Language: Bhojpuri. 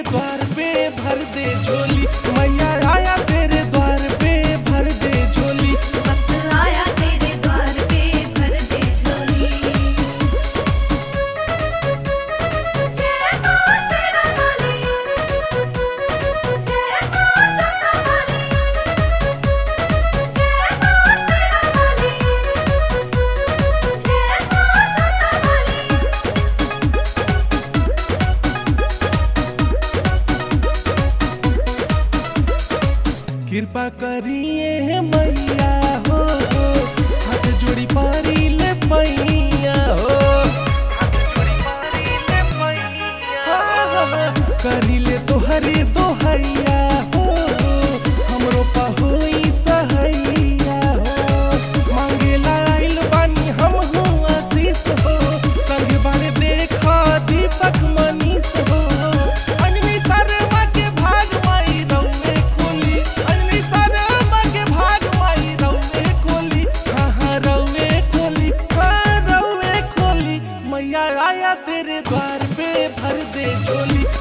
द्वार पे भर दे झोली। मैया आया तेरे द्वार पे भर दे झोली। वक्त आया तेरे द्वार पे भर दे झोली। जय मां शेरा वाली, जय मां जोता वाली, जय मां शेरा वाली, जय मां जोता वाली। कृपा करिए मैया हो, हाथ जोड़ी पारी ले पैया हो। करी ले तोहरे दोहैया हो, हमरो पहोई सहैया हो। मांगेला आइल बानी हम आशीष हो, संग बारे देखा दीपक मनीष हो। अंजनी शर्मा के भाग माई रउए खोली, अंजनी शर्मा के भाग माई रउए खोली। हाँ रउए खोली, हाँ रउए खोली। मैया आया तेरे द्वार पे भर दे झोली।